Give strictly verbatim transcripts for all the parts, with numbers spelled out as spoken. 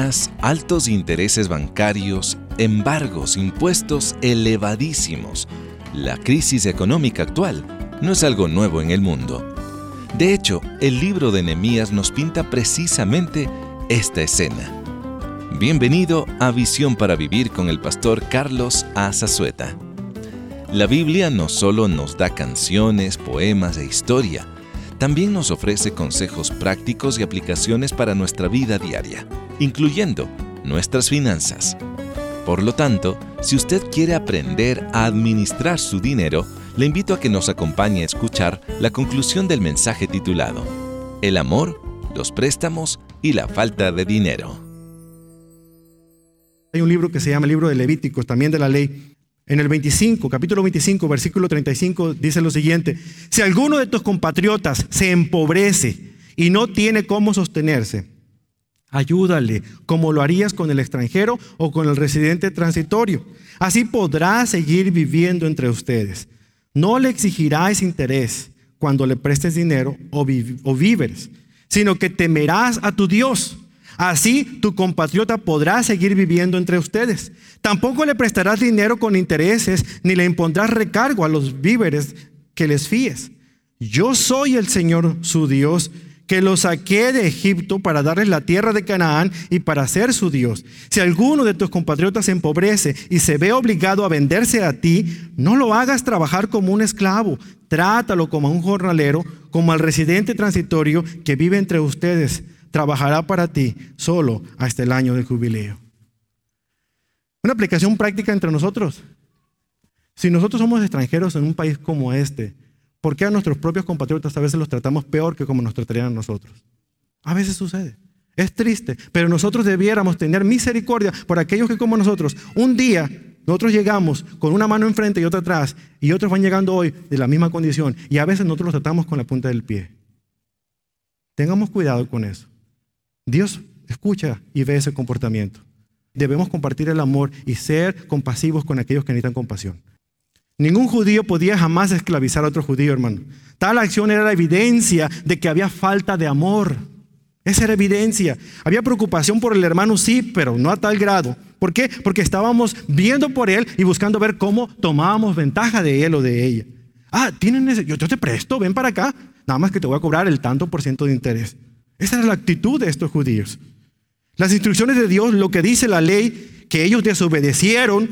Deudas, altos intereses bancarios, embargos, impuestos elevadísimos. La crisis económica actual no es algo nuevo en el mundo. De hecho, el libro de Nehemías nos pinta precisamente esta escena. Bienvenido a Visión para Vivir con el pastor Carlos A. Zazueta. La Biblia no solo nos da canciones, poemas e historia, también nos ofrece consejos prácticos y aplicaciones para nuestra vida diaria, incluyendo nuestras finanzas. Por lo tanto, si usted quiere aprender a administrar su dinero, le invito a que nos acompañe a escuchar la conclusión del mensaje titulado El amor, los préstamos y la falta de dinero. Hay un libro que se llama el libro de Levíticos, también de la ley. En el veinticinco, capítulo veinticinco, versículo treinta y cinco, dice lo siguiente: si alguno de tus compatriotas se empobrece y no tiene cómo sostenerse, ayúdale como lo harías con el extranjero o con el residente transitorio. Así podrá seguir viviendo entre ustedes. No le exigirás interés cuando le prestes dinero o, vi- o víveres, sino que temerás a tu Dios. Así tu compatriota podrá seguir viviendo entre ustedes. Tampoco le prestarás dinero con intereses, ni le impondrás recargo a los víveres que les fíes. Yo soy el Señor su Dios, que los saqué de Egipto para darles la tierra de Canaán y para ser su Dios. Si alguno de tus compatriotas se empobrece y se ve obligado a venderse a ti, no lo hagas trabajar como un esclavo. Trátalo como a un jornalero, como al residente transitorio que vive entre ustedes. Trabajará para ti solo hasta el año del jubileo. Una aplicación práctica entre nosotros. Si nosotros somos extranjeros en un país como este, ¿por qué a nuestros propios compatriotas a veces los tratamos peor que como nos tratarían a nosotros? A veces sucede. Es triste, pero nosotros debiéramos tener misericordia por aquellos que como nosotros, un día nosotros llegamos con una mano enfrente y otra atrás, y otros van llegando hoy de la misma condición, y a veces nosotros los tratamos con la punta del pie. Tengamos cuidado con eso. Dios escucha y ve ese comportamiento. Debemos compartir el amor y ser compasivos con aquellos que necesitan compasión. Ningún judío podía jamás esclavizar a otro judío, hermano. Tal acción era la evidencia de que había falta de amor. Esa era evidencia. Había preocupación por el hermano, sí, pero no a tal grado. ¿Por qué? Porque estábamos viendo por él y buscando ver cómo tomábamos ventaja de él o de ella. Ah, tienen ese, yo, yo te presto, ven para acá. Nada más que te voy a cobrar el tanto por ciento de interés. Esa era la actitud de estos judíos. Las instrucciones de Dios, lo que dice la ley, que ellos desobedecieron,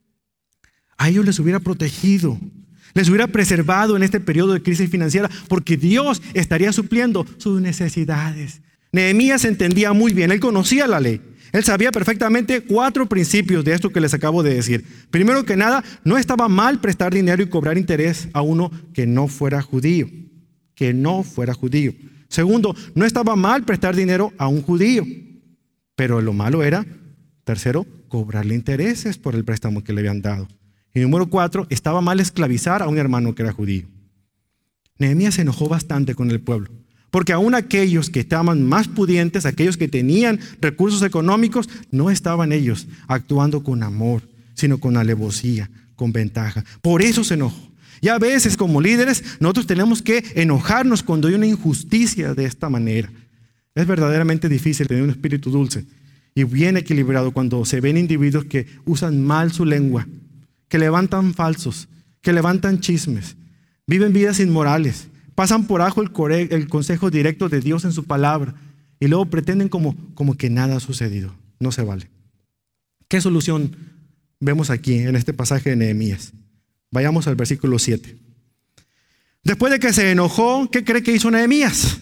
a ellos les hubiera protegido, les hubiera preservado en este periodo de crisis financiera, porque Dios estaría supliendo sus necesidades. Nehemías entendía muy bien, él conocía la ley. Él sabía perfectamente cuatro principios de esto que les acabo de decir. Primero que nada, no estaba mal prestar dinero y cobrar interés a uno que no fuera judío, que no fuera judío. Segundo, no estaba mal prestar dinero a un judío, pero lo malo era, tercero, cobrarle intereses por el préstamo que le habían dado. Y número cuatro, estaba mal esclavizar a un hermano que era judío. Nehemías se enojó bastante con el pueblo, porque aún aquellos que estaban más pudientes, aquellos que tenían recursos económicos, no estaban ellos actuando con amor, sino con alevosía, con ventaja. Por eso se enojó. Y a veces como líderes nosotros tenemos que enojarnos cuando hay una injusticia de esta manera. Es verdaderamente difícil tener un espíritu dulce y bien equilibrado cuando se ven individuos que usan mal su lengua, que levantan falsos, que levantan chismes, viven vidas inmorales, pasan por ajo el, core- el consejo directo de Dios en su palabra y luego pretenden como, como que nada ha sucedido. No se vale. ¿Qué solución vemos aquí en este pasaje de Nehemías? Vayamos al versículo siete. Después de que se enojó, ¿qué cree que hizo Nehemías?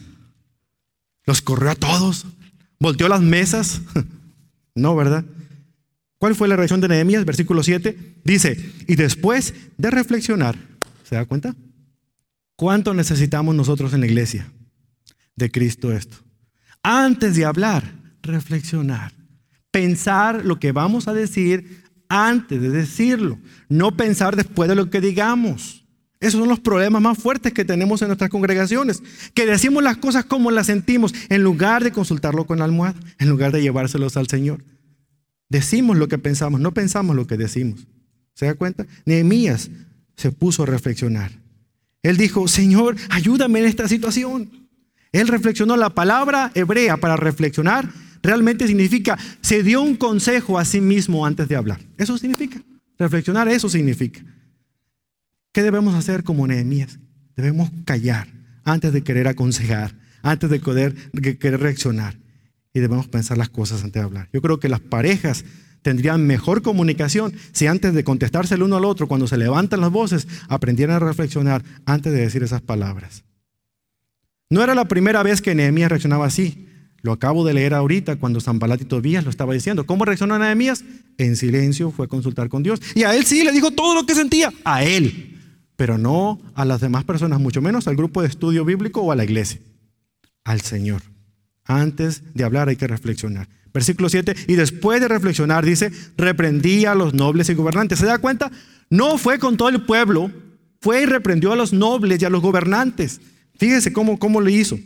¿Los corrió a todos? ¿Volteó las mesas? No, ¿verdad? ¿Cuál fue la reacción de Nehemías? Versículo siete. Dice, y después de reflexionar, ¿se da cuenta? ¿Cuánto necesitamos nosotros en la iglesia de Cristo esto? Antes de hablar, reflexionar. Pensar lo que vamos a decir antes de decirlo, no pensar después de lo que digamos. Esos son los problemas más fuertes que tenemos en nuestras congregaciones, que decimos las cosas como las sentimos, en lugar de consultarlo con la almohada, en lugar de llevárselos al Señor. Decimos lo que pensamos, no pensamos lo que decimos. ¿Se da cuenta? Nehemías se puso a reflexionar. Él dijo, Señor, ayúdame en esta situación. Él reflexionó. La palabra hebrea para reflexionar realmente significa, se dio un consejo a sí mismo antes de hablar. Eso significa, reflexionar, eso significa. ¿Qué debemos hacer como Nehemías? Debemos callar antes de querer aconsejar, antes de querer, de querer reaccionar. Y debemos pensar las cosas antes de hablar. Yo creo que las parejas tendrían mejor comunicación si antes de contestarse el uno al otro, cuando se levantan las voces, aprendieran a reflexionar antes de decir esas palabras. No era la primera vez que Nehemías reaccionaba así. Lo acabo de leer ahorita cuando Sanbalat y Tobías lo estaba diciendo. ¿Cómo reaccionó Nehemías? En silencio fue a consultar con Dios. Y a él sí le dijo todo lo que sentía. A él. Pero no a las demás personas, mucho menos al grupo de estudio bíblico o a la iglesia. Al Señor. Antes de hablar hay que reflexionar. Versículo siete, y después de reflexionar, dice, reprendía a los nobles y gobernantes. ¿Se da cuenta? No fue con todo el pueblo, fue y reprendió a los nobles y a los gobernantes. Fíjese cómo, cómo le hizo.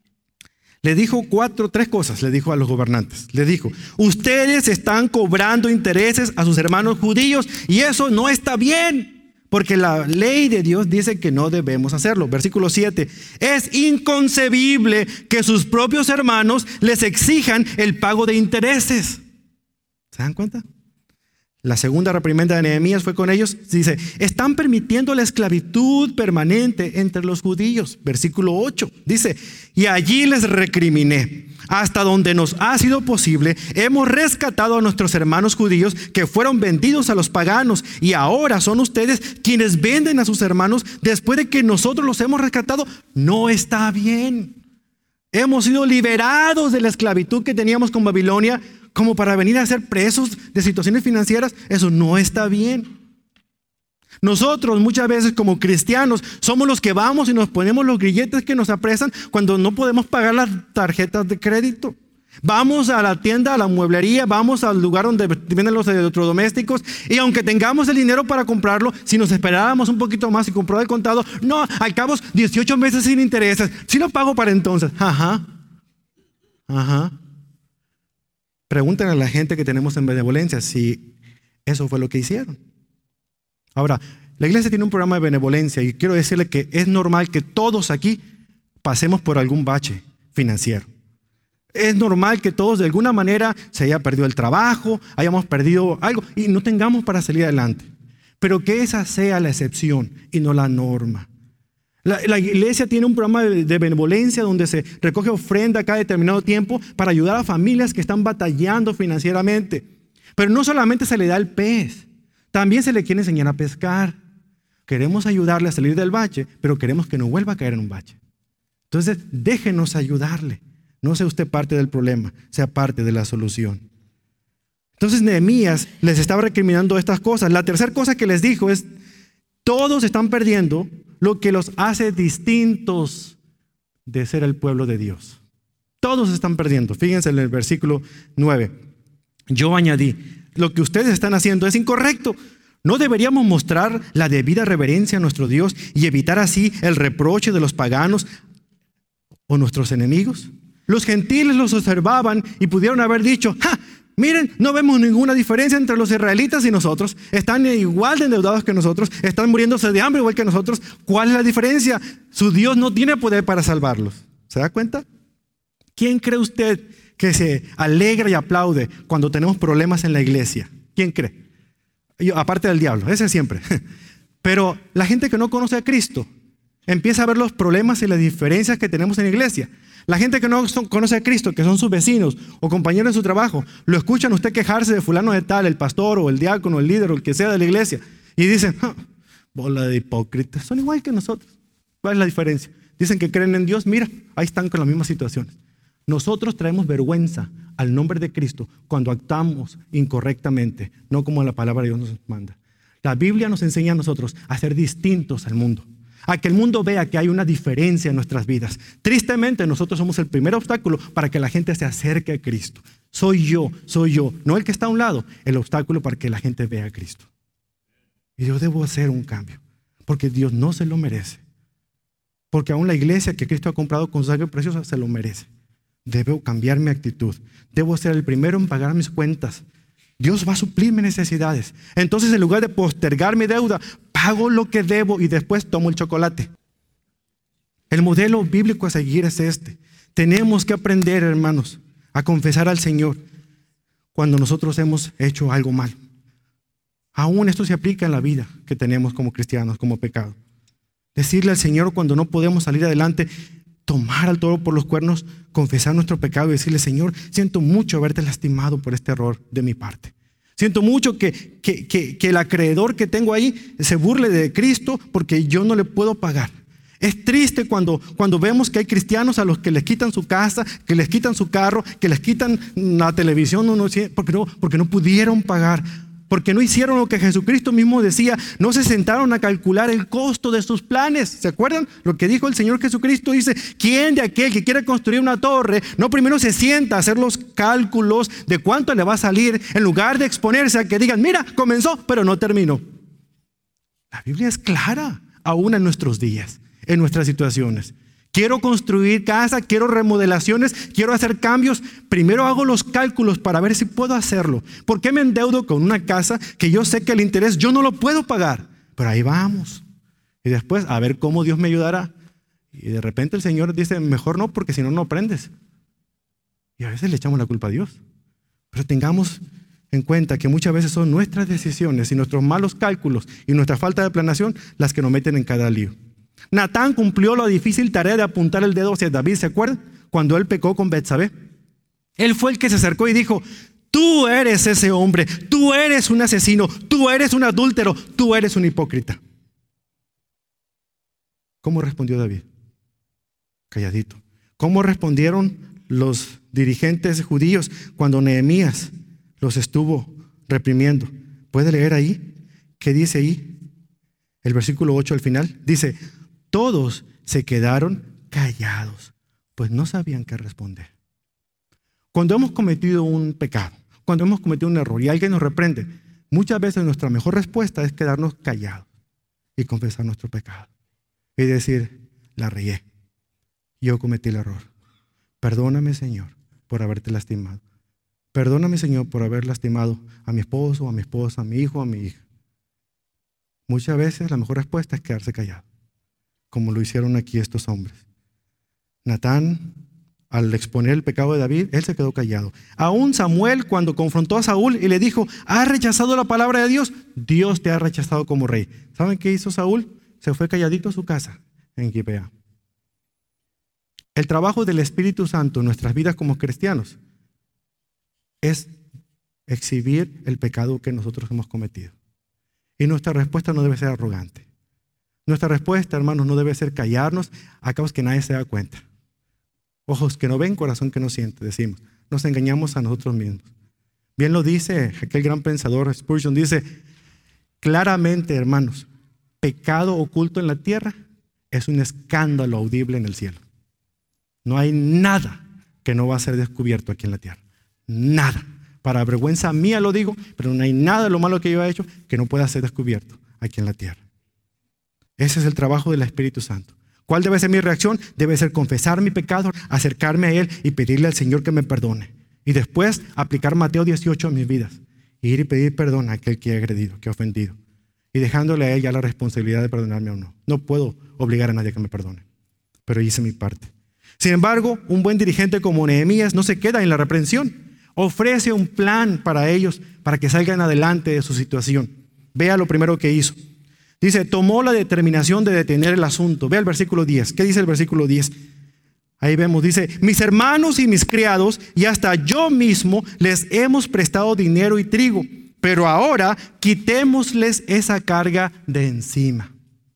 Le dijo cuatro, tres cosas, le dijo a los gobernantes. Le dijo, ustedes están cobrando intereses a sus hermanos judíos y eso no está bien. Porque la ley de Dios dice que no debemos hacerlo. Versículo siete. Es inconcebible que sus propios hermanos les exijan el pago de intereses. ¿Se dan cuenta? La segunda reprimenda de Nehemías fue con ellos. Dice, están permitiendo la esclavitud permanente entre los judíos. Versículo ocho. Dice, y allí les recriminé. Hasta donde nos ha sido posible, hemos rescatado a nuestros hermanos judíos que fueron vendidos a los paganos y ahora son ustedes quienes venden a sus hermanos después de que nosotros los hemos rescatado. No está bien. Hemos sido liberados de la esclavitud que teníamos con Babilonia como para venir a ser presos de situaciones financieras. Eso no está bien. Nosotros muchas veces como cristianos somos los que vamos y nos ponemos los grilletes que nos apresan cuando no podemos pagar las tarjetas de crédito. Vamos a la tienda, a la mueblería, vamos al lugar donde venden los electrodomésticos y aunque tengamos el dinero para comprarlo, si nos esperáramos un poquito más y compró de contado, no, al cabo dieciocho meses sin intereses, si lo pago para entonces. Ajá, ajá. Pregúntenle a la gente que tenemos en benevolencia si eso fue lo que hicieron. Ahora, la iglesia tiene un programa de benevolencia y quiero decirle que es normal que todos aquí pasemos por algún bache financiero. Es normal que todos de alguna manera se haya perdido el trabajo, hayamos perdido algo y no tengamos para salir adelante. Pero que esa sea la excepción y no la norma. La, la iglesia tiene un programa de, de benevolencia donde se recoge ofrenda cada determinado tiempo para ayudar a familias que están batallando financieramente. Pero no solamente se le da el pez. También se le quiere enseñar a pescar. Queremos ayudarle a salir del bache, pero queremos que no vuelva a caer en un bache. Entonces, déjenos ayudarle. No sea usted parte del problema, sea parte de la solución. Entonces, Nehemías les estaba recriminando estas cosas. La tercera cosa que les dijo es, todos están perdiendo lo que los hace distintos de ser el pueblo de Dios. Todos están perdiendo. Fíjense en el versículo nueve. Yo añadí, lo que ustedes están haciendo es incorrecto. ¿No deberíamos mostrar la debida reverencia a nuestro Dios y evitar así el reproche de los paganos o nuestros enemigos? Los gentiles los observaban y pudieron haber dicho, ¡ja! Miren, no vemos ninguna diferencia entre los israelitas y nosotros. Están igual de endeudados que nosotros, están muriéndose de hambre igual que nosotros. ¿Cuál es la diferencia? Su Dios no tiene poder para salvarlos. ¿Se da cuenta? ¿Quién cree usted que se alegra y aplaude cuando tenemos problemas en la iglesia? ¿Quién cree? Yo, aparte del diablo, ese siempre. Pero la gente que no conoce a Cristo empieza a ver los problemas y las diferencias que tenemos en la iglesia. La gente que no son, conoce a Cristo, que son sus vecinos o compañeros de su trabajo, lo escuchan usted quejarse de fulano de tal, el pastor o el diácono, el líder o el que sea de la iglesia. Y dicen, ah, bola de hipócritas, son igual que nosotros. ¿Cuál es la diferencia? Dicen que creen en Dios, mira, ahí están con las mismas situaciones. Nosotros traemos vergüenza al nombre de Cristo cuando actuamos incorrectamente, no como la palabra de Dios nos manda. La Biblia nos enseña a nosotros a ser distintos al mundo, a que el mundo vea que hay una diferencia en nuestras vidas. Tristemente, nosotros somos el primer obstáculo para que la gente se acerque a Cristo. Soy yo, soy yo, no el que está a un lado, el obstáculo para que la gente vea a Cristo. Y yo debo hacer un cambio, porque Dios no se lo merece. Porque aún la iglesia que Cristo ha comprado con su sangre preciosa se lo merece. Debo cambiar mi actitud. Debo ser el primero en pagar mis cuentas. Dios va a suplir mis necesidades. Entonces, en lugar de postergar mi deuda, pago lo que debo y después tomo el chocolate. El modelo bíblico a seguir es este. Tenemos que aprender, hermanos, a confesar al Señor cuando nosotros hemos hecho algo mal. Aún esto se aplica en la vida que tenemos como cristianos, como pecado. Decirle al Señor cuando no podemos salir adelante, tomar al toro por los cuernos, confesar nuestro pecado y decirle: Señor, siento mucho haberte lastimado por este error de mi parte. Siento mucho que, que, que, que el acreedor que tengo ahí se burle de Cristo porque yo no le puedo pagar. Es triste cuando, cuando vemos que hay cristianos a los que les quitan su casa, que les quitan su carro, que les quitan la televisión, no, no, porque, no, porque no pudieron pagar, porque no hicieron lo que Jesucristo mismo decía, no se sentaron a calcular el costo de sus planes. ¿Se acuerdan lo que dijo el Señor Jesucristo? Dice: ¿quién de aquel que quiere construir una torre no primero se sienta a hacer los cálculos de cuánto le va a salir, en lugar de exponerse a que digan: mira, comenzó pero no terminó? La Biblia es clara aún en nuestros días, en nuestras situaciones. Quiero construir casa, quiero remodelaciones, quiero hacer cambios. Primero hago los cálculos para ver si puedo hacerlo. ¿Por qué me endeudo con una casa que yo sé que el interés yo no lo puedo pagar? Pero ahí vamos. Y después a ver cómo Dios me ayudará. Y de repente el Señor dice: mejor no, porque si no, no aprendes. Y a veces le echamos la culpa a Dios. Pero tengamos en cuenta que muchas veces son nuestras decisiones y nuestros malos cálculos y nuestra falta de planeación las que nos meten en cada lío. Natán cumplió la difícil tarea de apuntar el dedo hacia David, ¿se acuerdan? Cuando él pecó con Betsabé. Él fue el que se acercó y dijo: tú eres ese hombre, tú eres un asesino, tú eres un adúltero, tú eres un hipócrita. ¿Cómo respondió David? Calladito. ¿Cómo respondieron los dirigentes judíos cuando Nehemías los estuvo reprimiendo? ¿Puede leer ahí? ¿Qué dice ahí? El versículo ocho al final dice: todos se quedaron callados, pues no sabían qué responder. Cuando hemos cometido un pecado, cuando hemos cometido un error y alguien nos reprende, muchas veces nuestra mejor respuesta es quedarnos callados y confesar nuestro pecado. Y decir: la regué, yo cometí el error. Perdóname, Señor, por haberte lastimado. Perdóname, Señor, por haber lastimado a mi esposo, a mi esposa, a mi hijo, a mi hija. Muchas veces la mejor respuesta es quedarse callado, como lo hicieron aquí estos hombres. Natán, al exponer el pecado de David, él se quedó callado. Aún Samuel, cuando confrontó a Saúl y le dijo: ¿has rechazado la palabra de Dios? Dios te ha rechazado como rey. ¿Saben qué hizo Saúl? Se fue calladito a su casa en Gibea. El trabajo del Espíritu Santo en nuestras vidas como cristianos es exhibir el pecado que nosotros hemos cometido. Y nuestra respuesta no debe ser arrogante. Nuestra respuesta, hermanos, no debe ser callarnos a causa que nadie se da cuenta. Ojos que no ven, corazón que no siente, decimos. Nos engañamos a nosotros mismos. Bien lo dice aquel gran pensador Spurgeon, dice claramente, hermanos: pecado oculto en la tierra es un escándalo audible en el cielo. No hay nada que no va a ser descubierto aquí en la tierra. Nada. Para vergüenza mía lo digo, pero no hay nada de lo malo que yo he hecho que no pueda ser descubierto aquí en la tierra. Ese es el trabajo del Espíritu Santo. ¿Cuál debe ser mi reacción? Debe ser confesar mi pecado, acercarme a Él y pedirle al Señor que me perdone. Y después aplicar Mateo dieciocho a mis vidas. Ir y pedir perdón a aquel que he agredido, que he ofendido. Y dejándole a Él ya la responsabilidad de perdonarme o no. No puedo obligar a nadie a que me perdone, pero hice mi parte. Sin embargo, un buen dirigente como Nehemías no se queda en la reprensión. Ofrece un plan para ellos, para que salgan adelante de su situación. Vea lo primero que hizo. Dice: tomó la determinación de detener el asunto. Vea el versículo diez. ¿Qué dice el versículo diez? Ahí vemos, dice: mis hermanos y mis criados y hasta yo mismo les hemos prestado dinero y trigo, pero ahora quitémosles esa carga de encima.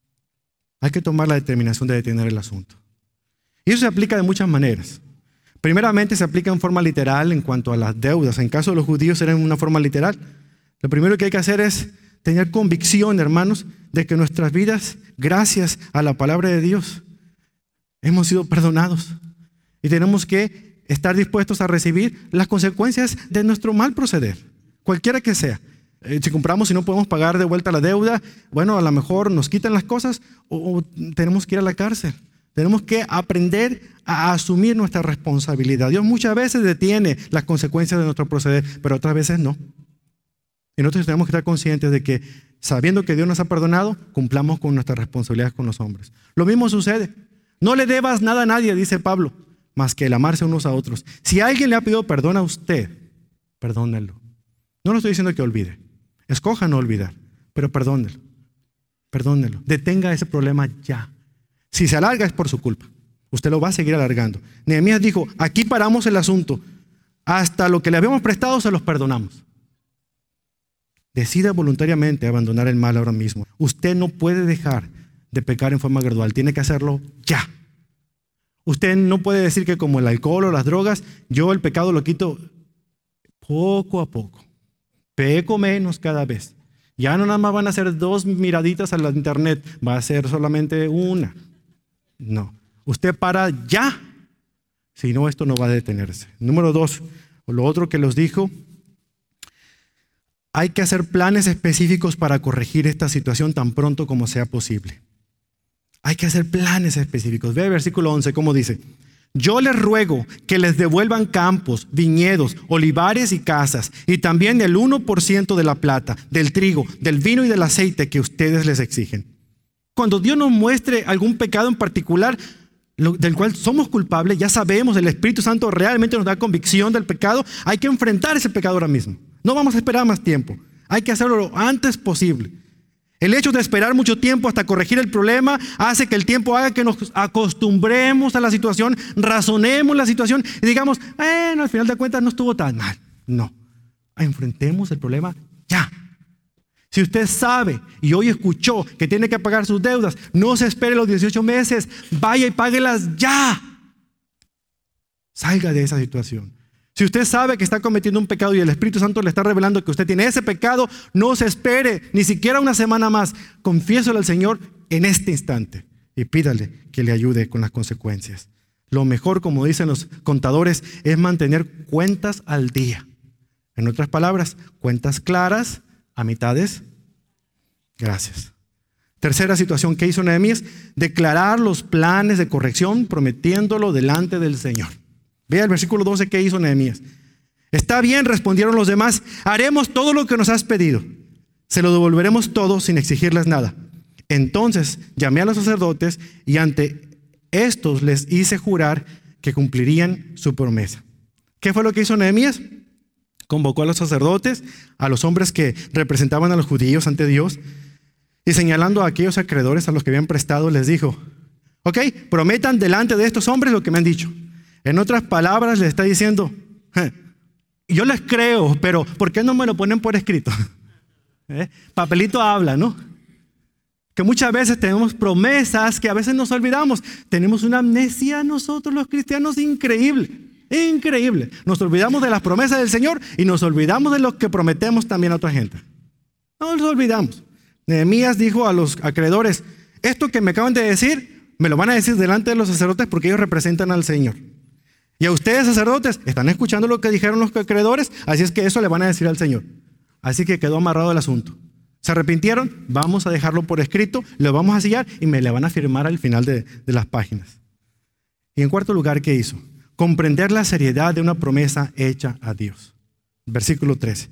Hay que tomar la determinación de detener el asunto. Y eso se aplica de muchas maneras. Primeramente se aplica en forma literal en cuanto a las deudas. En caso de los judíos era en una forma literal. Lo primero que hay que hacer es tener convicción, hermanos, de que nuestras vidas, gracias a la palabra de Dios, hemos sido perdonados. Y tenemos que estar dispuestos a recibir las consecuencias de nuestro mal proceder, cualquiera que sea. Eh, si compramos y no podemos pagar de vuelta la deuda, bueno, a lo mejor nos quitan las cosas o, o tenemos que ir a la cárcel. Tenemos que aprender a asumir nuestra responsabilidad. Dios muchas veces detiene las consecuencias de nuestro proceder, pero otras veces no. Y nosotros tenemos que estar conscientes de que, sabiendo que Dios nos ha perdonado, cumplamos con nuestras responsabilidades con los hombres. Lo mismo sucede. No le debas nada a nadie, dice Pablo, más que el amarse unos a otros. Si alguien le ha pedido perdón a usted, perdónenlo. No lo estoy diciendo que olvide. Escoja no olvidar, pero perdónenlo. Perdónenlo. Detenga ese problema ya. Si se alarga es por su culpa. Usted lo va a seguir alargando. Nehemías dijo, aquí paramos el asunto. Hasta lo que le habíamos prestado se los perdonamos. Decida voluntariamente abandonar el mal ahora mismo. Usted no puede dejar de pecar en forma gradual. Tiene que hacerlo ya. Usted no puede decir que como el alcohol o las drogas, yo el pecado lo quito poco a poco. Peco menos cada vez. Ya no nada más van a ser dos miraditas a la internet, va a ser solamente una. No. Usted para ya. Si no, esto no va a detenerse. Número dos, lo otro que los dijo, hay que hacer planes específicos para corregir esta situación tan pronto como sea posible. Hay que hacer planes específicos. Ve el versículo once, cómo dice. Yo les ruego que les devuelvan campos, viñedos, olivares y casas, y también el uno por ciento de la plata, del trigo, del vino y del aceite que ustedes les exigen. Cuando Dios nos muestre algún pecado en particular del cual somos culpables, ya sabemos, el Espíritu Santo realmente nos da convicción del pecado, hay que enfrentar ese pecado ahora mismo. No vamos a esperar más tiempo. Hay que hacerlo lo antes posible. El hecho de esperar mucho tiempo hasta corregir el problema hace que el tiempo haga que nos acostumbremos a la situación, razonemos la situación y digamos, bueno, al final de cuentas no estuvo tan mal. No, enfrentemos el problema ya. Si usted sabe y hoy escuchó que tiene que pagar sus deudas, no se espere los dieciocho meses, vaya y páguelas ya. Salga de esa situación. Si usted sabe que está cometiendo un pecado y el Espíritu Santo le está revelando que usted tiene ese pecado, no se espere ni siquiera una semana más. Confiéselo al Señor en este instante y pídale que le ayude con las consecuencias. Lo mejor, como dicen los contadores, es mantener cuentas al día. En otras palabras, cuentas claras, a mitades. Gracias. Tercera situación que hizo Nehemías, declarar los planes de corrección prometiéndolo delante del Señor. Vea el versículo doce que hizo Nehemías. Está bien, respondieron los demás, haremos todo lo que nos has pedido. Se lo devolveremos todo sin exigirles nada. Entonces llamé a los sacerdotes y ante estos les hice jurar que cumplirían su promesa. ¿Qué fue lo que hizo Nehemías? Convocó a los sacerdotes, a los hombres que representaban a los judíos ante Dios, y señalando a aquellos acreedores a los que habían prestado, les dijo, ok, prometan delante de estos hombres lo que me han dicho. En otras palabras, les está diciendo, yo les creo, pero ¿por qué no me lo ponen por escrito? ¿Eh? Papelito habla, ¿no? Que muchas veces tenemos promesas que a veces nos olvidamos. Tenemos una amnesia nosotros los cristianos increíble, increíble. Nos olvidamos de las promesas del Señor y nos olvidamos de lo que prometemos también a otra gente. No nos olvidamos. Nehemías dijo a los acreedores, esto que me acaban de decir, me lo van a decir delante de los sacerdotes porque ellos representan al Señor. Y a ustedes, sacerdotes, están escuchando lo que dijeron los acreedores, así es que eso le van a decir al Señor. Así que quedó amarrado el asunto. ¿Se arrepintieron? Vamos a dejarlo por escrito, lo vamos a sellar y me le van a firmar al final de, de las páginas. Y en cuarto lugar, ¿qué hizo? Comprender la seriedad de una promesa hecha a Dios. Versículo trece.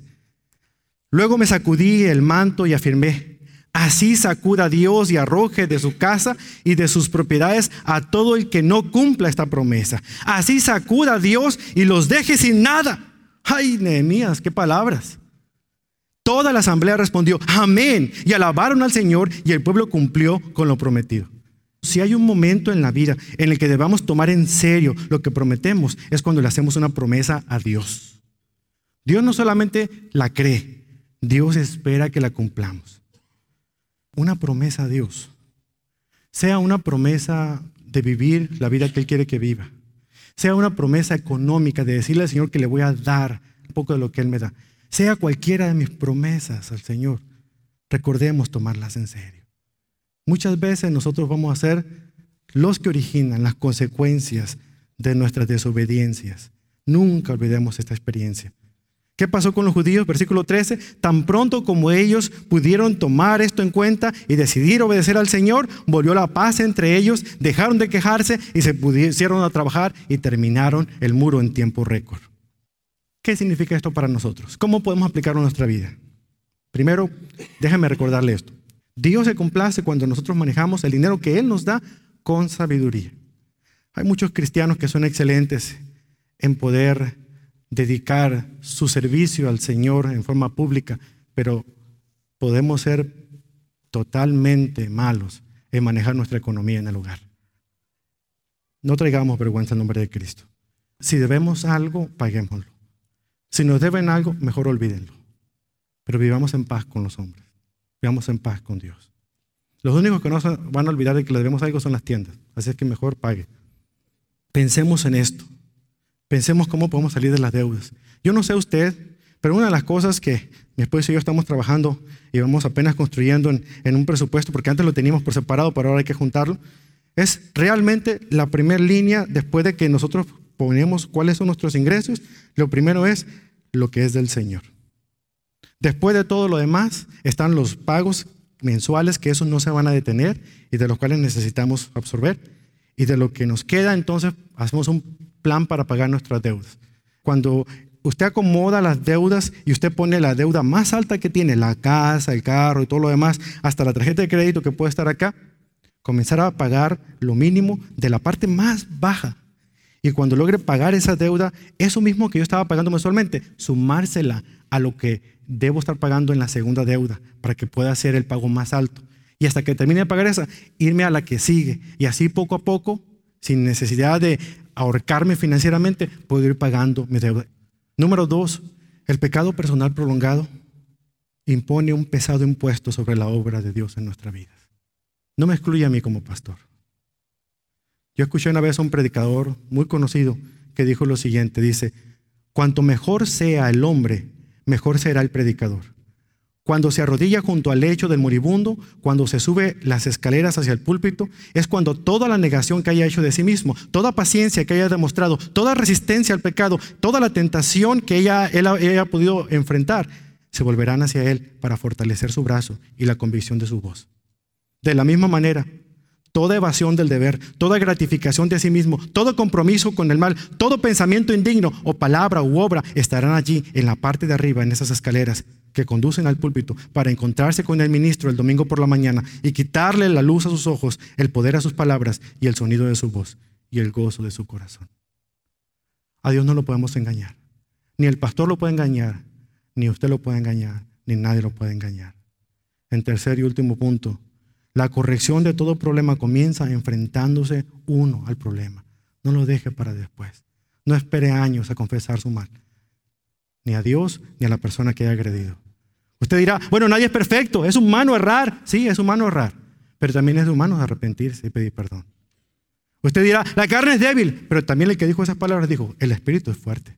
Luego me sacudí el manto y afirmé, así sacuda Dios y arroje de su casa y de sus propiedades a todo el que no cumpla esta promesa. Así sacuda Dios y los deje sin nada. Ay, Nehemías, qué palabras. Toda la asamblea respondió, amén, y alabaron al Señor y el pueblo cumplió con lo prometido. Si hay un momento en la vida en el que debamos tomar en serio lo que prometemos, es cuando le hacemos una promesa a Dios. Dios no solamente la cree, Dios espera que la cumplamos. Una promesa a Dios, sea una promesa de vivir la vida que Él quiere que viva, sea una promesa económica de decirle al Señor que le voy a dar un poco de lo que Él me da, sea cualquiera de mis promesas al Señor, recordemos tomarlas en serio. Muchas veces nosotros vamos a ser los que originan las consecuencias de nuestras desobediencias. Nunca olvidemos esta experiencia. ¿Qué pasó con los judíos? Versículo trece, tan pronto como ellos pudieron tomar esto en cuenta y decidir obedecer al Señor, volvió la paz entre ellos, dejaron de quejarse y se pusieron a trabajar y terminaron el muro en tiempo récord. ¿Qué significa esto para nosotros? ¿Cómo podemos aplicarlo a nuestra vida? Primero, déjame recordarle esto. Dios se complace cuando nosotros manejamos el dinero que Él nos da con sabiduría. Hay muchos cristianos que son excelentes en poder dedicar su servicio al Señor en forma pública, pero podemos ser totalmente malos en manejar nuestra economía en el hogar. No traigamos vergüenza en nombre de Cristo. Si debemos algo, paguémoslo. Si nos deben algo, mejor olvídenlo. Pero vivamos en paz con los hombres. Vivamos en paz con Dios. Los únicos que no van a olvidar de que le debemos algo son las tiendas. Así es que mejor pague. Pensemos en esto. Pensemos cómo podemos salir de las deudas. Yo no sé usted, pero una de las cosas que mi esposo y yo estamos trabajando y vamos apenas construyendo en, en un presupuesto, porque antes lo teníamos por separado, pero ahora hay que juntarlo, es realmente la primera línea después de que nosotros ponemos cuáles son nuestros ingresos. Lo primero es lo que es del Señor. Después de todo lo demás están los pagos mensuales, que esos no se van a detener y de los cuales necesitamos absorber. Y de lo que nos queda, entonces hacemos un plan para pagar nuestras deudas. Cuando usted acomoda las deudas y usted pone la deuda más alta que tiene, la casa, el carro y todo lo demás, hasta la tarjeta de crédito que puede estar acá, comenzar a pagar lo mínimo de la parte más baja. Y cuando logre pagar esa deuda, eso mismo que yo estaba pagando mensualmente, sumársela a lo que debo estar pagando en la segunda deuda para que pueda hacer el pago más alto. Y hasta que termine de pagar esa, irme a la que sigue. Y así poco a poco, sin necesidad de ahorcarme financieramente, puedo ir pagando mi deuda. Número dos, el pecado personal prolongado impone un pesado impuesto sobre la obra de Dios en nuestra vida. No me excluye a mí como pastor. Yo escuché una vez a un predicador muy conocido que dijo lo siguiente, dice, cuanto mejor sea el hombre, mejor será el predicador. Cuando se arrodilla junto al lecho del moribundo, cuando se sube las escaleras hacia el púlpito, es cuando toda la negación que haya hecho de sí mismo, toda paciencia que haya demostrado, toda resistencia al pecado, toda la tentación que ella, él haya podido enfrentar, se volverán hacia él para fortalecer su brazo y la convicción de su voz. De la misma manera, toda evasión del deber, toda gratificación de sí mismo, todo compromiso con el mal, todo pensamiento indigno o palabra u obra estarán allí en la parte de arriba, en esas escaleras que conducen al púlpito para encontrarse con el ministro el domingo por la mañana y quitarle la luz a sus ojos, el poder a sus palabras y el sonido de su voz y el gozo de su corazón. A Dios no lo podemos engañar. Ni el pastor lo puede engañar, ni usted lo puede engañar, ni nadie lo puede engañar. En tercer y último punto, la corrección de todo problema comienza enfrentándose uno al problema. No lo deje para después. No espere años a confesar su mal, ni a Dios ni a la persona que haya agredido. Usted dirá, bueno, nadie es perfecto, es humano errar. Sí, es humano errar, pero también es humano arrepentirse y pedir perdón. Usted dirá, la carne es débil, pero también el que dijo esas palabras dijo, el espíritu es fuerte.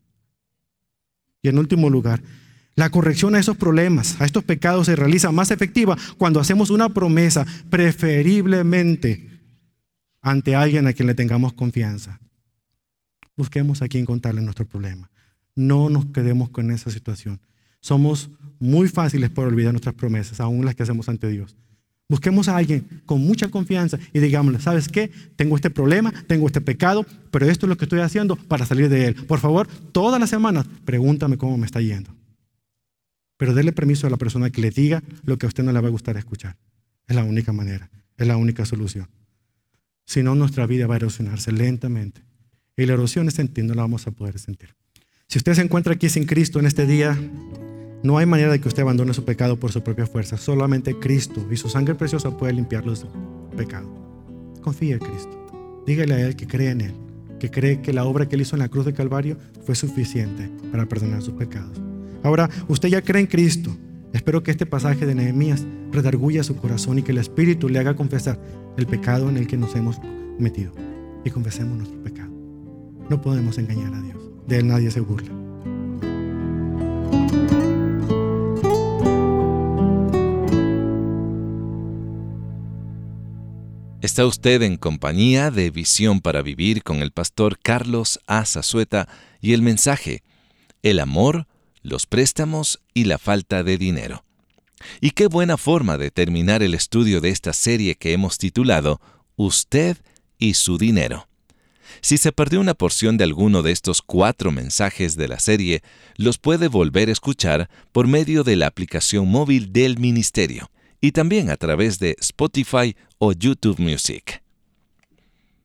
Y en último lugar, la corrección a esos problemas, a estos pecados se realiza más efectiva cuando hacemos una promesa, preferiblemente ante alguien a quien le tengamos confianza. Busquemos a quien contarle nuestro problema. No nos quedemos con esa situación. Somos muy fáciles por olvidar nuestras promesas, aún las que hacemos ante Dios. Busquemos a alguien con mucha confianza y digámosle, ¿sabes qué? Tengo este problema, tengo este pecado, pero esto es lo que estoy haciendo para salir de él. Por favor, todas las semanas, pregúntame cómo me está yendo. Pero déle permiso a la persona que le diga lo que a usted no le va a gustar escuchar. Es la única manera, es la única solución. Si no, nuestra vida va a erosionarse lentamente. Y la erosión es sentir, no la vamos a poder sentir. Si usted se encuentra aquí sin Cristo en este día, no hay manera de que usted abandone su pecado por su propia fuerza. Solamente Cristo y su sangre preciosa puede limpiarlo de su pecado. Confíe en Cristo. Dígale a Él que cree en Él, que cree que la obra que Él hizo en la cruz de Calvario fue suficiente para perdonar sus pecados. Ahora, usted ya cree en Cristo. Espero que este pasaje de Nehemías redarguya su corazón y que el Espíritu le haga confesar el pecado en el que nos hemos metido. Y confesemos nuestro pecado. No podemos engañar a Dios. De Él nadie se burla. Está usted en compañía de Visión para Vivir con el pastor Carlos A. Zazueta y el mensaje, el amor, los préstamos y la falta de dinero. Y qué buena forma de terminar el estudio de esta serie que hemos titulado Usted y su dinero. Si se perdió una porción de alguno de estos cuatro mensajes de la serie, los puede volver a escuchar por medio de la aplicación móvil del ministerio y también a través de Spotify o YouTube Music.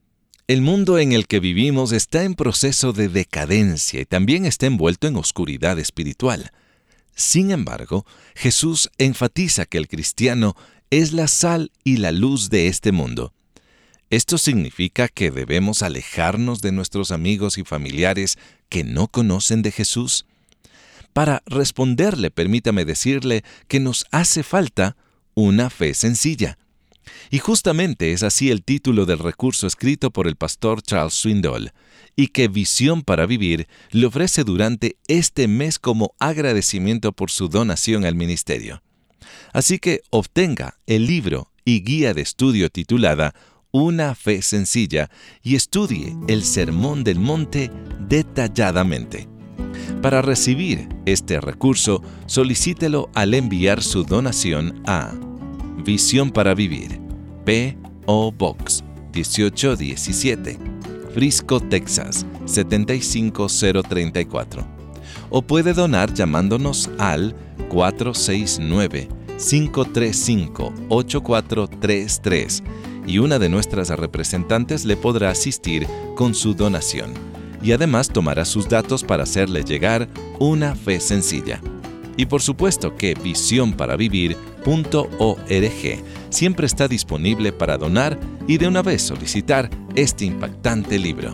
El mundo en el que vivimos está en proceso de decadencia y también está envuelto en oscuridad espiritual. Sin embargo, Jesús enfatiza que el cristiano es la sal y la luz de este mundo. Esto significa que debemos alejarnos de nuestros amigos y familiares que no conocen de Jesús. Para responderle, permítame decirle que nos hace falta una fe sencilla. Y justamente es así el título del recurso escrito por el pastor Charles Swindoll, y que Visión para Vivir le ofrece durante este mes como agradecimiento por su donación al ministerio. Así que obtenga el libro y guía de estudio titulada Una fe sencilla y estudie el Sermón del Monte detalladamente. Para recibir este recurso, solicítelo al enviar su donación a Visión para Vivir, P O Box dieciocho diecisiete, Frisco, Texas siete cinco cero tres cuatro. O puede donar llamándonos al cuatro seis nueve, cinco tres cinco, ocho cuatro tres tres y una de nuestras representantes le podrá asistir con su donación. Y además tomará sus datos para hacerle llegar una fe sencilla. Y por supuesto que visión para vivir punto org siempre está disponible para donar y de una vez solicitar este impactante libro.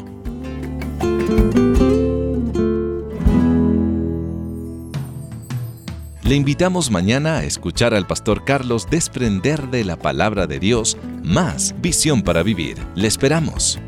Le invitamos mañana a escuchar al pastor Carlos desprender de la palabra de Dios más visión para vivir. Le esperamos.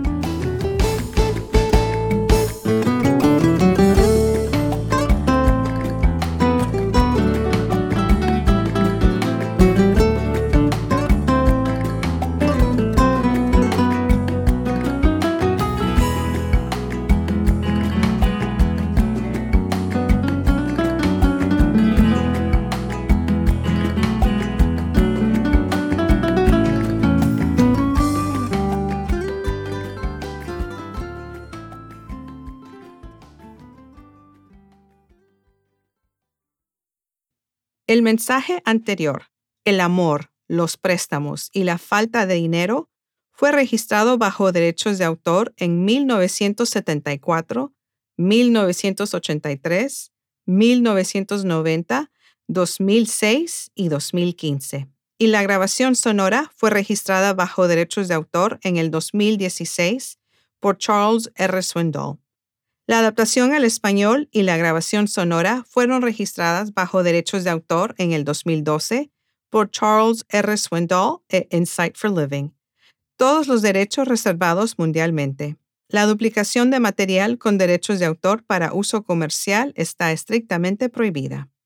El mensaje anterior, el amor, los préstamos y la falta de dinero, fue registrado bajo derechos de autor en mil novecientos setenta y cuatro, mil novecientos ochenta y tres, mil novecientos noventa, dos mil seis y dos mil quince. Y la grabación sonora fue registrada bajo derechos de autor en el dos mil dieciséis por Charles R. Swindoll. La adaptación al español y la grabación sonora fueron registradas bajo derechos de autor en el dos mil doce por Charles R. Swindoll e Insight for Living. Todos los derechos reservados mundialmente. La duplicación de material con derechos de autor para uso comercial está estrictamente prohibida.